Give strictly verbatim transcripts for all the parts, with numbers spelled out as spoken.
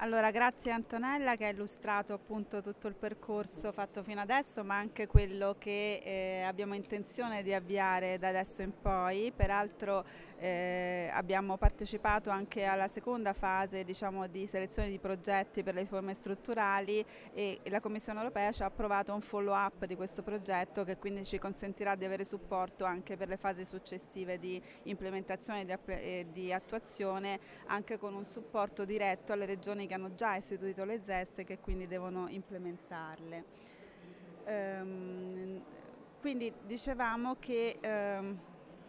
Allora, grazie Antonella che ha illustrato appunto tutto il percorso fatto fino adesso, ma anche quello che eh, abbiamo intenzione di avviare da adesso in poi. Peraltro eh, abbiamo partecipato anche alla seconda fase, diciamo, di selezione di progetti per le riforme strutturali e la Commissione europea ci ha approvato un follow-up di questo progetto che quindi ci consentirà di avere supporto anche per le fasi successive di implementazione e di, e di attuazione, anche con un supporto diretto alle regioni che hanno già istituito le Z E S e che quindi devono implementarle. Ehm, quindi dicevamo che ehm,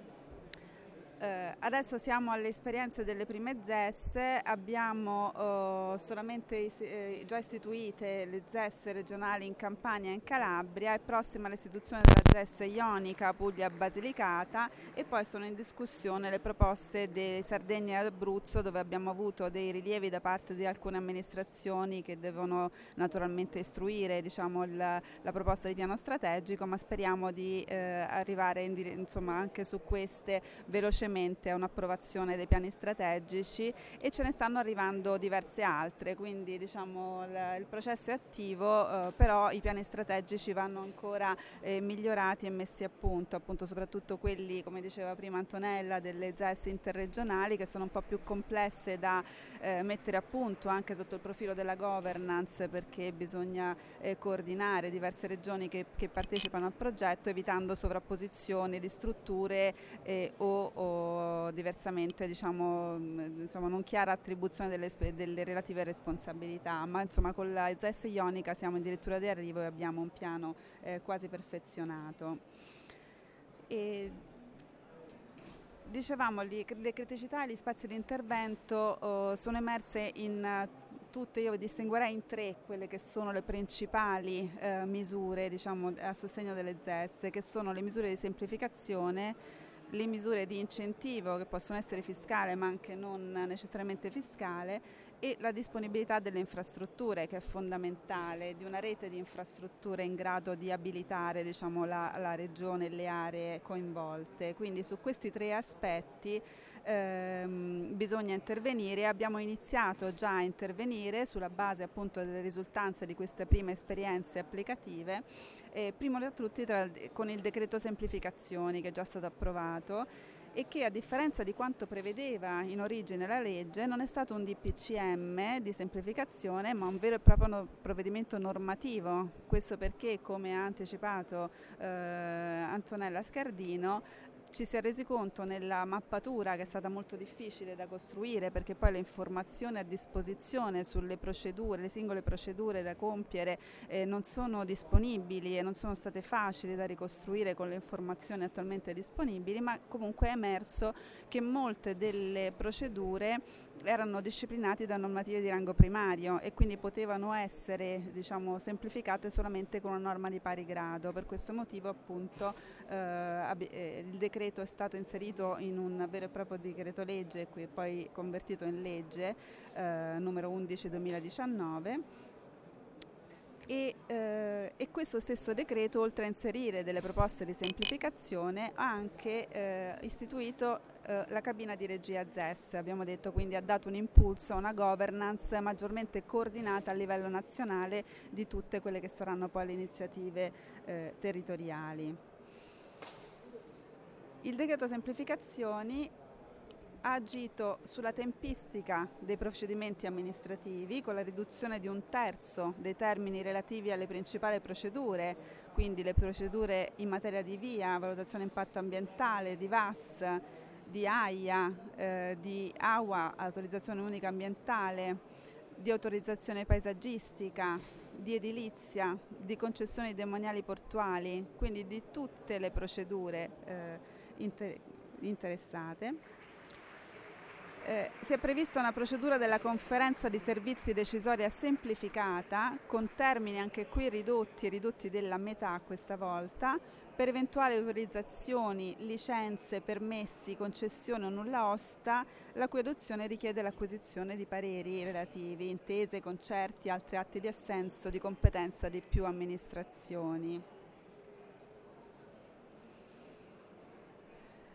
eh, adesso siamo alle esperienze delle prime Z E S, abbiamo eh, solamente is eh, già istituite le Z E S regionali in Campania e in Calabria, è prossima l'istituzione della Z E S ionica Puglia-Basilicata e poi sono in discussione le proposte di Sardegna e Abruzzo, dove abbiamo avuto dei rilievi da parte di alcune amministrazioni che devono naturalmente istruire, diciamo, il, la proposta di piano strategico, ma speriamo di eh, arrivare in insomma, anche su queste velocemente a un'approvazione dei piani strategici, e ce ne stanno arrivando diverse altre, quindi diciamo il, il processo è attivo, eh, però i piani strategici vanno ancora eh, migliorati e messi a punto, appunto soprattutto quelli, come diceva prima Antonella, delle Z E S interregionali, che sono un po' più complesse da eh, mettere a punto anche sotto il profilo della governance, perché bisogna eh, coordinare diverse regioni che, che partecipano al progetto, evitando sovrapposizioni di strutture eh, o, o diversamente, diciamo, insomma, non chiara attribuzione delle, delle relative responsabilità, ma insomma con la Z E S ionica siamo addirittura di arrivo e abbiamo un piano eh, quasi perfezionato. E dicevamo, le criticità e gli spazi di intervento uh, sono emerse in uh, tutte, io distinguerei in tre quelle che sono le principali uh, misure, diciamo, a sostegno delle Z E S, che sono le misure di semplificazione, le misure di incentivo che possono essere fiscale ma anche non necessariamente fiscale, e la disponibilità delle infrastrutture, che è fondamentale, di una rete di infrastrutture in grado di abilitare, diciamo, la, la regione e le aree coinvolte. Quindi su questi tre aspetti ehm, bisogna intervenire. Abbiamo iniziato già a intervenire sulla base appunto delle risultanze di queste prime esperienze applicative, eh, primo tra tutti tra, con il decreto semplificazioni che è già stato approvato, e che, a differenza di quanto prevedeva in origine la legge, non è stato un D P C M di semplificazione, ma un vero e proprio no- provvedimento normativo. Questo perché, come ha anticipato eh, Antonella Scardino, ci si è resi conto nella mappatura, che è stata molto difficile da costruire, perché poi le informazioni a disposizione sulle procedure, le singole procedure da compiere eh, non sono disponibili e non sono state facili da ricostruire con le informazioni attualmente disponibili, ma comunque è emerso che molte delle procedure erano disciplinate da normative di rango primario e quindi potevano essere, diciamo, semplificate solamente con una norma di pari grado. Per questo motivo appunto eh, il decreto è stato inserito in un vero e proprio decreto legge e poi convertito in legge eh, numero undici duemiladiciannove. E, eh, e questo stesso decreto, oltre a inserire delle proposte di semplificazione, ha anche eh, istituito eh, la cabina di regia Z E S. Abbiamo detto, quindi ha dato un impulso a una governance maggiormente coordinata a livello nazionale di tutte quelle che saranno poi le iniziative eh, territoriali. Il decreto semplificazioni ha agito sulla tempistica dei procedimenti amministrativi, con la riduzione di un terzo dei termini relativi alle principali procedure, quindi le procedure in materia di V I A, valutazione impatto ambientale, di V A S, di A I A, eh, di A U A, autorizzazione unica ambientale, di autorizzazione paesaggistica, di edilizia, di concessioni demaniali portuali, quindi di tutte le procedure eh, inter- interessate. Eh, si è prevista una procedura della conferenza di servizi decisoria semplificata, con termini anche qui ridotti, ridotti della metà questa volta, per eventuali autorizzazioni, licenze, permessi, concessione o nulla osta, la cui adozione richiede l'acquisizione di pareri relativi, intese, concerti, altri atti di assenso di competenza di più amministrazioni.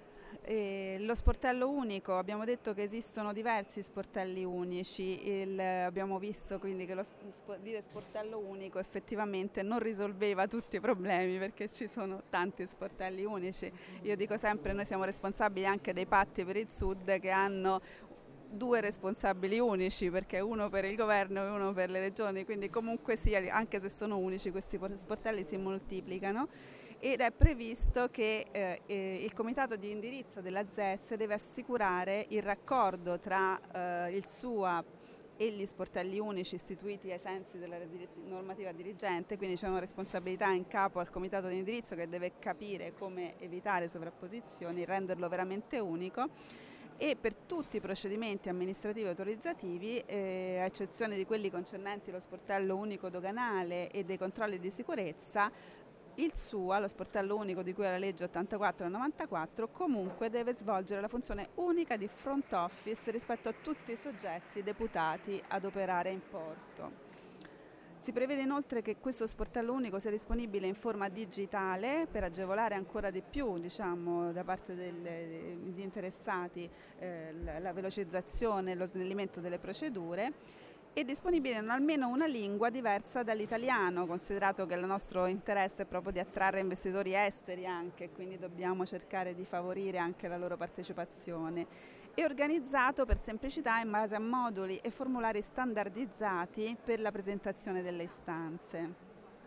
E lo sportello unico, abbiamo detto che esistono diversi sportelli unici, il, abbiamo visto quindi che lo sp- dire sportello unico effettivamente non risolveva tutti i problemi, perché ci sono tanti sportelli unici. Io dico sempre, noi siamo responsabili anche dei patti per il Sud, che hanno due responsabili unici, perché uno per il governo e uno per le regioni, quindi comunque sia, anche se sono unici, questi sportelli si moltiplicano. Ed è previsto che eh, eh, il comitato di indirizzo della Z E S deve assicurare il raccordo tra eh, il S U A e gli sportelli unici istituiti ai sensi della normativa dirigente, quindi c'è una responsabilità in capo al comitato di indirizzo, che deve capire come evitare sovrapposizioni, renderlo veramente unico. E per tutti i procedimenti amministrativi autorizzativi, eh, a eccezione di quelli concernenti lo sportello unico doganale e dei controlli di sicurezza, il S U A, lo sportello unico di cui è la legge ottantaquattro del novantaquattro, comunque deve svolgere la funzione unica di front office rispetto a tutti i soggetti deputati ad operare in porto. Si prevede inoltre che questo sportello unico sia disponibile in forma digitale per agevolare ancora di più, diciamo, da parte degli interessati eh, la velocizzazione e lo snellimento delle procedure, è disponibile in almeno una lingua diversa dall'italiano, considerato che il nostro interesse è proprio di attrarre investitori esteri anche, quindi dobbiamo cercare di favorire anche la loro partecipazione. È organizzato per semplicità in base a moduli e formulari standardizzati per la presentazione delle istanze.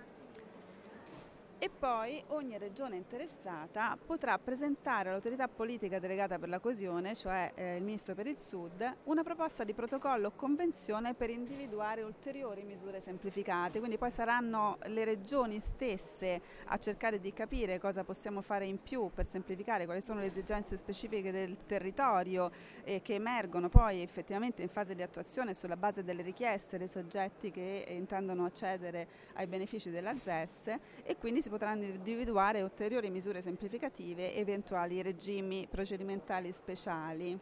E poi ogni regione interessata potrà presentare all'autorità politica delegata per la coesione, cioè eh, il Ministro per il Sud, una proposta di protocollo o convenzione per individuare ulteriori misure semplificate. Quindi poi saranno le regioni stesse a cercare di capire cosa possiamo fare in più per semplificare, quali sono le esigenze specifiche del territorio eh, che emergono poi effettivamente in fase di attuazione sulla base delle richieste dei soggetti che eh, intendono accedere ai benefici della Z E S, e quindi si potranno individuare ulteriori misure semplificative e eventuali regimi procedimentali speciali.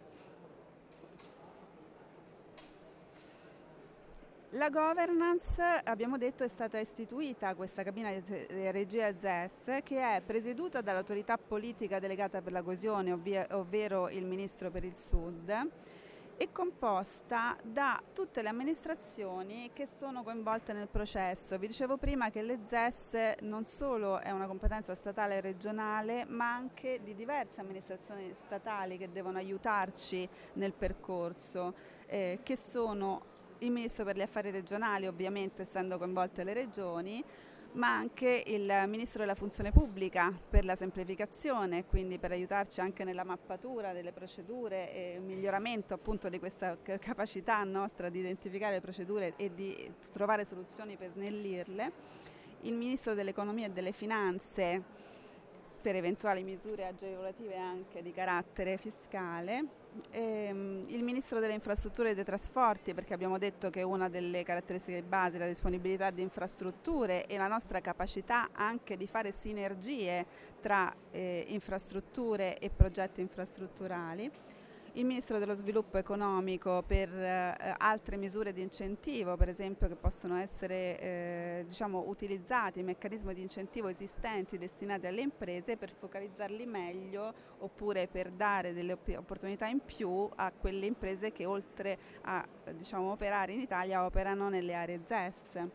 La governance, abbiamo detto, è stata istituita questa cabina di regia Z E S, che è presieduta dall'autorità politica delegata per la coesione, ovvero il Ministro per il Sud, è composta da tutte le amministrazioni che sono coinvolte nel processo. Vi dicevo prima che le Z E S non solo è una competenza statale e regionale, ma anche di diverse amministrazioni statali che devono aiutarci nel percorso, eh, che sono il Ministro per gli Affari Regionali, ovviamente essendo coinvolte le regioni, ma anche il Ministro della Funzione Pubblica per la semplificazione, quindi per aiutarci anche nella mappatura delle procedure e il miglioramento appunto di questa capacità nostra di identificare le procedure e di trovare soluzioni per snellirle, il Ministro dell'Economia e delle Finanze per eventuali misure agevolative anche di carattere fiscale, ehm, il Ministro delle Infrastrutture e dei Trasporti, perché abbiamo detto che una delle caratteristiche di base è la disponibilità di infrastrutture e la nostra capacità anche di fare sinergie tra eh, infrastrutture e progetti infrastrutturali. Il Ministro dello Sviluppo Economico per eh, altre misure di incentivo, per esempio, che possono essere eh, diciamo, utilizzati, meccanismi di incentivo esistenti destinati alle imprese per focalizzarli meglio, oppure per dare delle op- opportunità in più a quelle imprese che oltre a diciamo, operare in Italia operano nelle aree Z E S.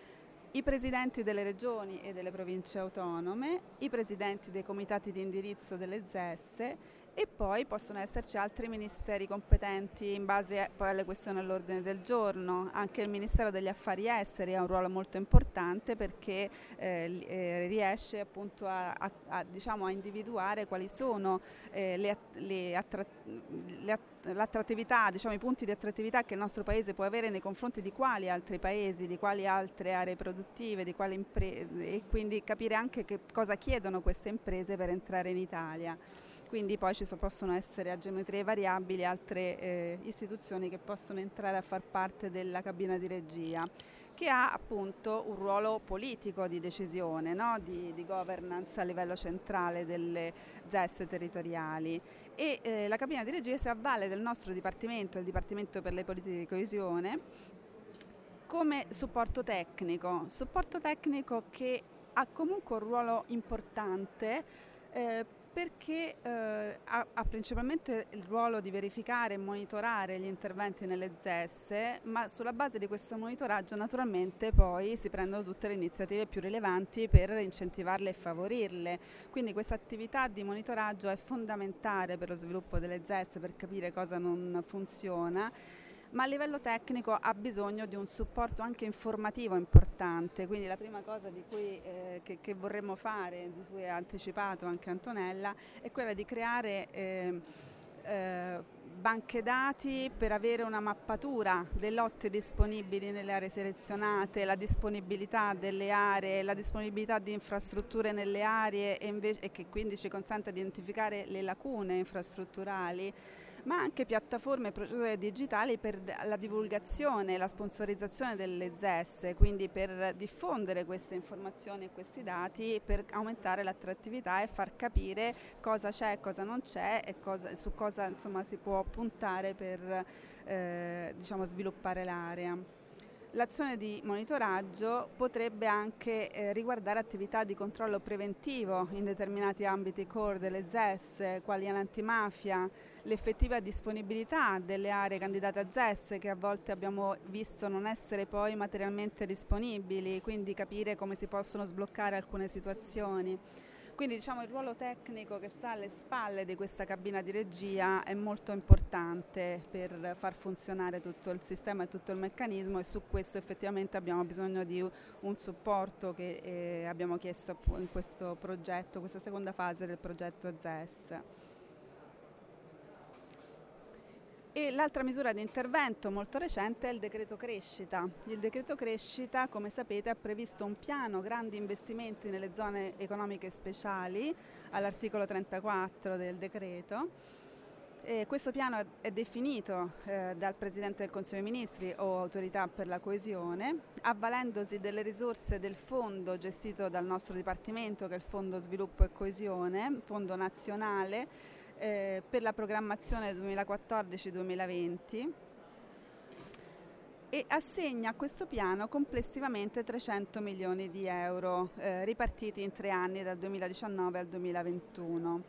I presidenti delle regioni e delle province autonome, i presidenti dei comitati di indirizzo delle Z E S, e poi possono esserci altri ministeri competenti in base a, poi alle questioni all'ordine del giorno. Anche il Ministero degli Affari Esteri ha un ruolo molto importante, perché eh, eh, riesce appunto a, a, a, diciamo, a individuare quali sono eh, le, le, attra- le att- l'attrattività, diciamo, i punti di attrattività che il nostro paese può avere nei confronti di quali altri paesi, di quali altre aree produttive, di quali imprese, e quindi capire anche che cosa chiedono queste imprese per entrare in Italia. Quindi poi ci so, possono essere a geometrie variabili altre eh, istituzioni che possono entrare a far parte della cabina di regia, che ha appunto un ruolo politico di decisione, no? di, di governance a livello centrale delle Z E S territoriali. E eh, la cabina di regia si avvale del nostro dipartimento, il Dipartimento per le politiche di coesione, come supporto tecnico, supporto tecnico che ha comunque un ruolo importante, eh, Perché eh, ha, ha principalmente il ruolo di verificare e monitorare gli interventi nelle Z E S, ma sulla base di questo monitoraggio naturalmente poi si prendono tutte le iniziative più rilevanti per incentivarle e favorirle. Quindi questa attività di monitoraggio è fondamentale per lo sviluppo delle Z E S, per capire cosa non funziona, ma a livello tecnico ha bisogno di un supporto anche informativo importante, quindi la prima cosa di cui, eh, che, che vorremmo fare, di cui ha anticipato anche Antonella, è quella di creare eh, eh, banche dati per avere una mappatura dei lotti disponibili nelle aree selezionate, la disponibilità delle aree, la disponibilità di infrastrutture nelle aree e, invece, e che quindi ci consente di identificare le lacune infrastrutturali, ma anche piattaforme e procedure digitali per la divulgazione e la sponsorizzazione delle Z E S, quindi per diffondere queste informazioni e questi dati, per aumentare l'attrattività e far capire cosa c'è, cosa non c'è e cosa, su cosa insomma, si può puntare per eh, diciamo, sviluppare l'area. L'azione di monitoraggio potrebbe anche eh, riguardare attività di controllo preventivo in determinati ambiti core delle Z E S, quali l'antimafia, l'effettiva disponibilità delle aree candidate a Z E S che a volte abbiamo visto non essere poi materialmente disponibili, quindi capire come si possono sbloccare alcune situazioni. Quindi diciamo il ruolo tecnico che sta alle spalle di questa cabina di regia è molto importante per far funzionare tutto il sistema e tutto il meccanismo, e su questo effettivamente abbiamo bisogno di un supporto che eh, abbiamo chiesto in questo progetto, questa seconda fase del progetto Z E S. E l'altra misura di intervento molto recente è il decreto crescita. Il decreto crescita, come sapete, ha previsto un piano grandi investimenti nelle zone economiche speciali all'articolo trentaquattro del decreto. E questo piano è definito eh, dal Presidente del Consiglio dei Ministri o Autorità per la Coesione, avvalendosi delle risorse del fondo gestito dal nostro Dipartimento, che è il Fondo Sviluppo e Coesione, fondo nazionale, Eh, per la programmazione duemilaquattordici duemilaventi, e assegna a questo piano complessivamente trecento milioni di euro eh, ripartiti in tre anni dal duemiladiciannove al duemilaventuno.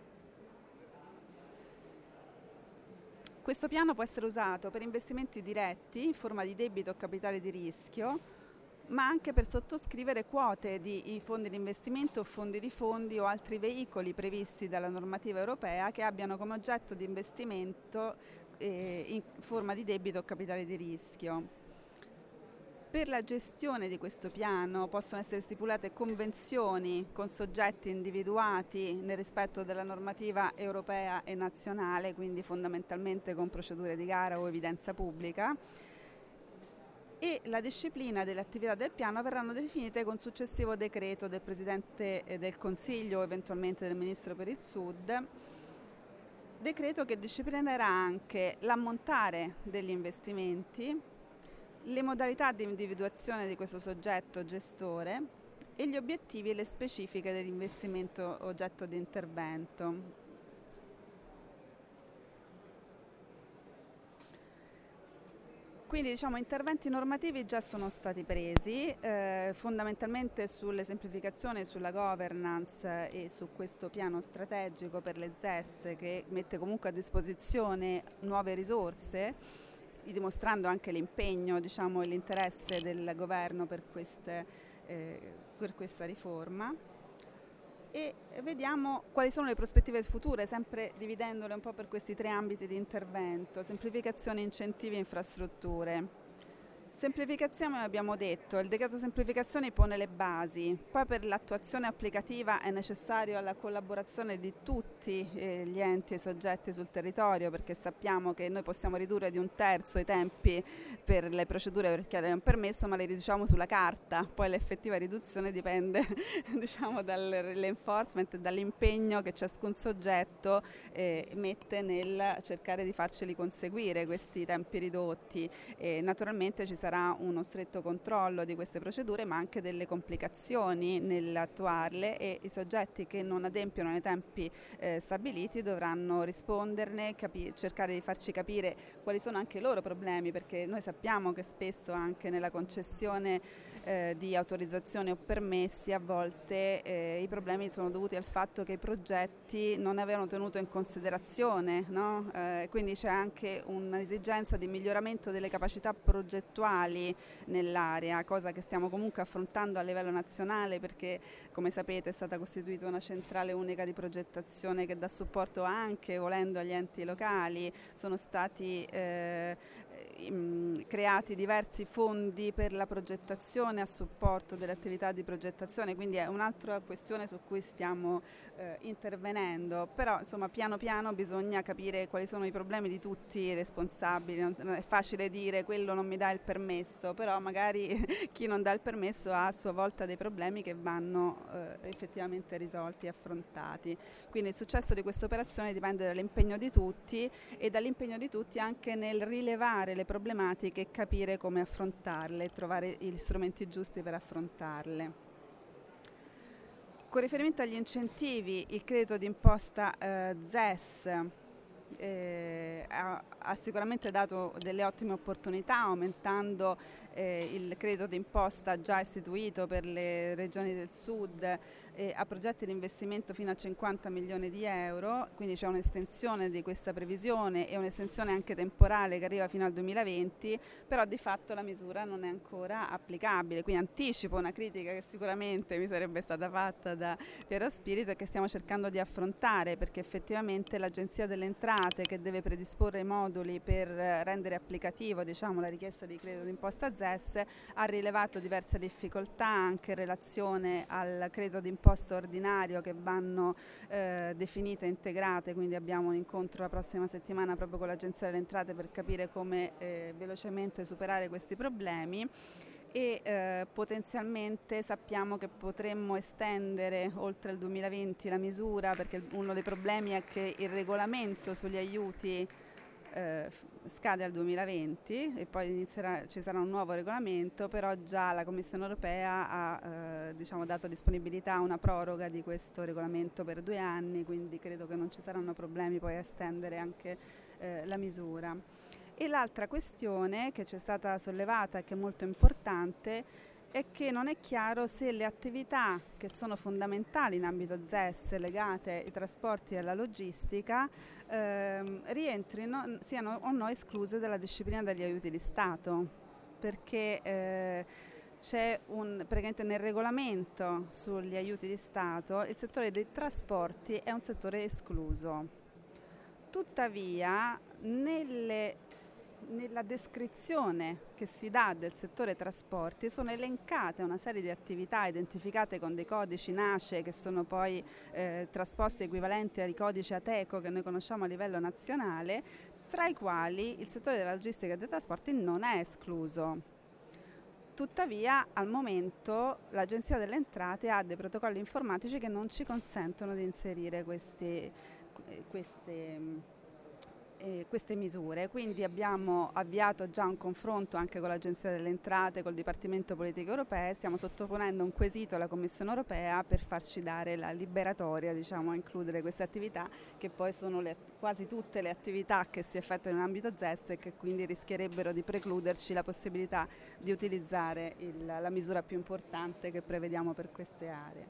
Questo piano può essere usato per investimenti diretti in forma di debito o capitale di rischio, ma anche per sottoscrivere quote di fondi di investimento o fondi di fondi o altri veicoli previsti dalla normativa europea che abbiano come oggetto di investimento eh, in forma di debito o capitale di rischio. Per la gestione di questo piano possono essere stipulate convenzioni con soggetti individuati nel rispetto della normativa europea e nazionale, quindi fondamentalmente con procedure di gara o evidenza pubblica, e la disciplina delle attività del piano verranno definite con successivo decreto del Presidente del Consiglio o eventualmente del Ministro per il Sud, decreto che disciplinerà anche l'ammontare degli investimenti, le modalità di individuazione di questo soggetto gestore e gli obiettivi e le specifiche dell'investimento oggetto di intervento. Quindi diciamo interventi normativi già sono stati presi, eh, fondamentalmente sulle semplificazioni, sulla governance e su questo piano strategico per le Z E S che mette comunque a disposizione nuove risorse, dimostrando anche l'impegno, diciamo, e l'interesse del governo per, queste, eh, per questa riforma. E vediamo quali sono le prospettive future, sempre dividendole un po' per questi tre ambiti di intervento: semplificazione, incentivi e infrastrutture. Semplificazione, abbiamo detto, il decreto semplificazioni pone le basi, poi per l'attuazione applicativa è necessario la collaborazione di tutti eh, gli enti e soggetti sul territorio, perché sappiamo che noi possiamo ridurre di un terzo i tempi per le procedure per chiedere un permesso, ma le riduciamo sulla carta, poi l'effettiva riduzione dipende diciamo dall'enforcement e dall'impegno che ciascun soggetto eh, mette nel cercare di farceli conseguire questi tempi ridotti, e naturalmente ci sarà sarà uno stretto controllo di queste procedure, ma anche delle complicazioni nell'attuarle, e i soggetti che non adempiono nei tempi eh, stabiliti dovranno risponderne, capi- cercare di farci capire quali sono anche i loro problemi, perché noi sappiamo che spesso anche nella concessione eh, di autorizzazioni o permessi a volte eh, i problemi sono dovuti al fatto che i progetti non avevano tenuto in considerazione, no? Eh, quindi c'è anche un'esigenza di miglioramento delle capacità progettuali nell'area, cosa che stiamo comunque affrontando a livello nazionale, perché come sapete è stata costituita una centrale unica di progettazione che dà supporto anche, volendo, agli enti locali. Sono stati eh, creati diversi fondi per la progettazione a supporto delle attività di progettazione, quindi è un'altra questione su cui stiamo eh, intervenendo, però insomma piano piano bisogna capire quali sono i problemi di tutti i responsabili. Non, non è facile dire quello non mi dà il permesso, però magari chi non dà il permesso ha a sua volta dei problemi che vanno eh, effettivamente risolti e affrontati. Quindi il successo di questa operazione dipende dall'impegno di tutti e dall'impegno di tutti anche nel rilevare le problematiche e capire come affrontarle, trovare gli strumenti giusti per affrontarle. Con riferimento agli incentivi, il credito d'imposta eh, Z E S eh, ha, ha sicuramente dato delle ottime opportunità, aumentando eh, il credito d'imposta già istituito per le regioni del sud eh, a progetti di investimento fino a cinquanta milioni di euro, quindi c'è un'estensione di questa previsione e un'estensione anche temporale che arriva fino al duemilaventi, però di fatto la misura non è ancora applicabile, quindi anticipo una critica che sicuramente mi sarebbe stata fatta da Piero Spirito e che stiamo cercando di affrontare, perché effettivamente l'Agenzia delle Entrate, che deve predisporre i moduli per rendere applicativo, diciamo, la richiesta di credito d'imposta Z E S, ha rilevato diverse difficoltà anche in relazione al credito d'imposta ordinario, che vanno eh, definite e integrate, quindi abbiamo un incontro la prossima settimana proprio con l'Agenzia delle Entrate per capire come eh, velocemente superare questi problemi. E eh, potenzialmente sappiamo che potremmo estendere oltre il duemilaventi la misura, perché uno dei problemi è che il regolamento sugli aiuti eh, scade al duemilaventi e poi inizierà, ci sarà un nuovo regolamento, però già la Commissione europea ha eh, diciamo, dato disponibilità a una proroga di questo regolamento per due anni, quindi credo che non ci saranno problemi poi a estendere anche eh, la misura. E l'altra questione che ci è stata sollevata e che è molto importante è che non è chiaro se le attività che sono fondamentali in ambito Z E S legate ai trasporti e alla logistica ehm, rientrino, siano o no escluse dalla disciplina degli aiuti di Stato, perché eh, c'è un, praticamente nel regolamento sugli aiuti di Stato il settore dei trasporti è un settore escluso. Tuttavia nelle Nella descrizione che si dà del settore trasporti sono elencate una serie di attività identificate con dei codici NACE, che sono poi eh, trasposti equivalenti ai codici ATECO che noi conosciamo a livello nazionale, tra i quali il settore della logistica e dei trasporti non è escluso. Tuttavia al momento l'Agenzia delle Entrate ha dei protocolli informatici che non ci consentono di inserire questi, queste Eh, queste misure, quindi abbiamo avviato già un confronto anche con l'Agenzia delle Entrate, col Dipartimento Politiche Europee, stiamo sottoponendo un quesito alla Commissione Europea per farci dare la liberatoria, diciamo, a includere queste attività, che poi sono le, quasi tutte le attività che si effettuano in ambito Z E S e che quindi rischierebbero di precluderci la possibilità di utilizzare il, la misura più importante che prevediamo per queste aree.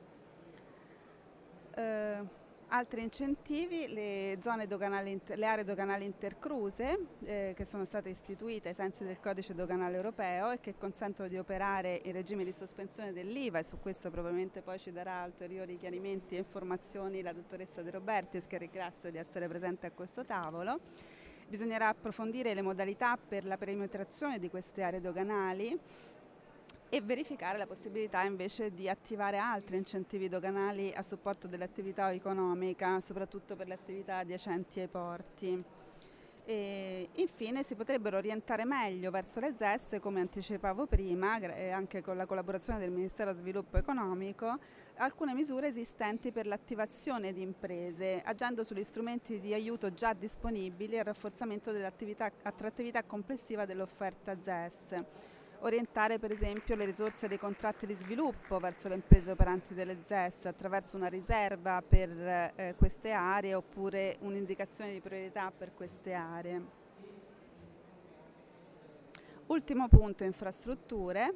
Eh, Altri incentivi, le, zone doganali, le aree doganali intercruse eh, che sono state istituite ai sensi del codice doganale europeo e che consentono di operare in regime di sospensione dell'I V A, e su questo probabilmente poi ci darà ulteriori chiarimenti e informazioni la dottoressa De Robertis, che ringrazio di essere presente a questo tavolo. Bisognerà approfondire le modalità per la perimetrazione di queste aree doganali e verificare la possibilità invece di attivare altri incentivi doganali a supporto dell'attività economica, soprattutto per le attività adiacenti ai porti. E infine si potrebbero orientare meglio verso le Z E S, come anticipavo prima, e anche con la collaborazione del Ministero dello Sviluppo Economico, alcune misure esistenti per l'attivazione di imprese, agendo sugli strumenti di aiuto già disponibili e il rafforzamento dell'attività, attrattività complessiva dell'offerta Z E S. orientare per esempio le risorse dei contratti di sviluppo verso le imprese operanti delle Z E S attraverso una riserva per eh, queste aree oppure un'indicazione di priorità per queste aree. Ultimo punto, infrastrutture.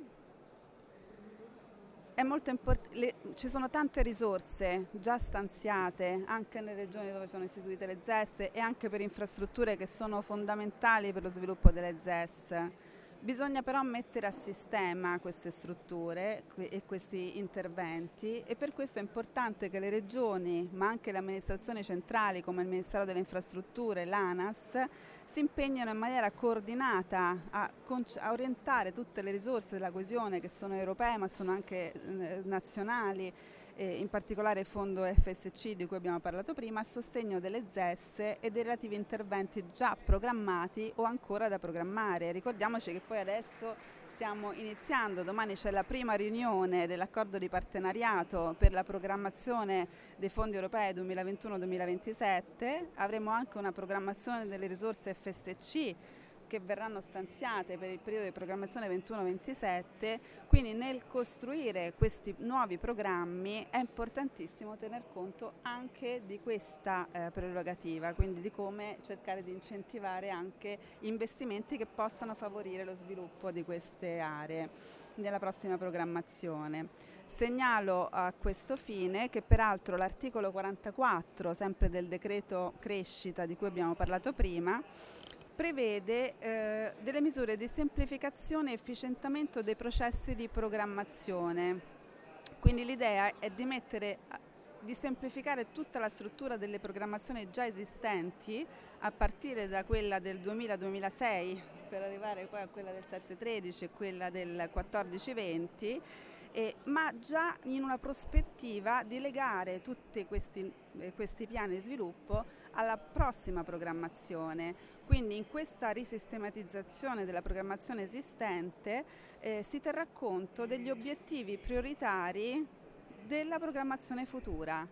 È molto import- le, ci sono tante risorse già stanziate anche nelle regioni dove sono istituite le Z E S e anche per infrastrutture che sono fondamentali per lo sviluppo delle Z E S. Bisogna però mettere a sistema queste strutture e questi interventi e per questo è importante che le regioni, ma anche le amministrazioni centrali come il Ministero delle Infrastrutture, l'ANAS, si impegnano in maniera coordinata a, a orientare tutte le risorse della coesione che sono europee ma sono anche eh, nazionali, eh, in particolare il fondo F S C di cui abbiamo parlato prima, a sostegno delle Z E S e dei relativi interventi già programmati o ancora da programmare. Ricordiamoci che poi adesso stiamo iniziando, domani c'è la prima riunione dell'accordo di partenariato per la programmazione dei fondi europei duemilaventuno duemilaventisette, avremo anche una programmazione delle risorse F S C che verranno stanziate per il periodo di programmazione ventuno ventisette, quindi nel costruire questi nuovi programmi è importantissimo tener conto anche di questa eh, prerogativa, quindi di come cercare di incentivare anche investimenti che possano favorire lo sviluppo di queste aree nella prossima programmazione. Segnalo a questo fine che peraltro l'articolo quarantaquattro, sempre del decreto crescita di cui abbiamo parlato prima, prevede eh, delle misure di semplificazione e efficientamento dei processi di programmazione. Quindi l'idea è di mettere, di semplificare tutta la struttura delle programmazioni già esistenti a partire da quella del duemila duemilasei per arrivare poi a quella del sette tredici e quella del quattordici venti, eh, ma già in una prospettiva di legare tutti questi, eh, questi piani di sviluppo alla prossima programmazione. Quindi in questa risistematizzazione della programmazione esistente eh, si terrà conto degli obiettivi prioritari della programmazione futura,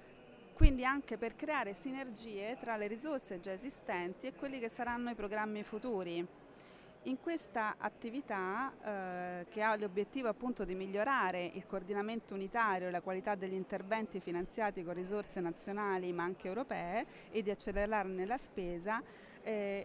quindi anche per creare sinergie tra le risorse già esistenti e quelli che saranno i programmi futuri. In questa attività, eh, che ha l'obiettivo appunto di migliorare il coordinamento unitario e la qualità degli interventi finanziati con risorse nazionali ma anche europee e di accelerarne la spesa, eh,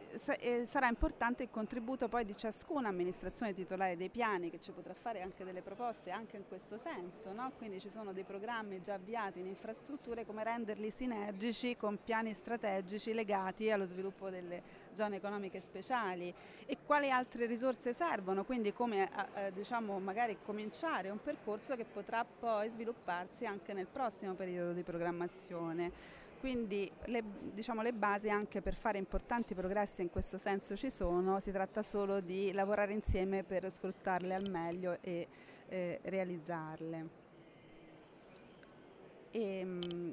sarà importante il contributo poi di ciascuna amministrazione titolare dei piani, che ci potrà fare anche delle proposte anche in questo senso, no? Quindi ci sono dei programmi già avviati in infrastrutture, come renderli sinergici con piani strategici legati allo sviluppo delle zone economiche speciali e quali altre risorse servono, quindi come eh, diciamo magari cominciare un percorso che potrà poi svilupparsi anche nel prossimo periodo di programmazione. Quindi le, diciamo, le basi anche per fare importanti progressi in questo senso ci sono, si tratta solo di lavorare insieme per sfruttarle al meglio e eh, realizzarle. E, mh,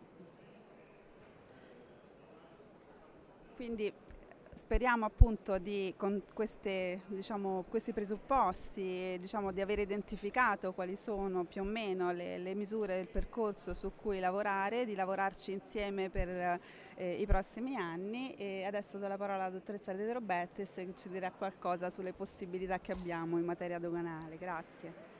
quindi speriamo appunto di, con queste, diciamo, questi presupposti, diciamo, di aver identificato quali sono più o meno le, le misure del percorso su cui lavorare, di lavorarci insieme per eh, i prossimi anni. E adesso do la parola alla dottoressa De Robertis che ci dirà qualcosa sulle possibilità che abbiamo in materia doganale. Grazie.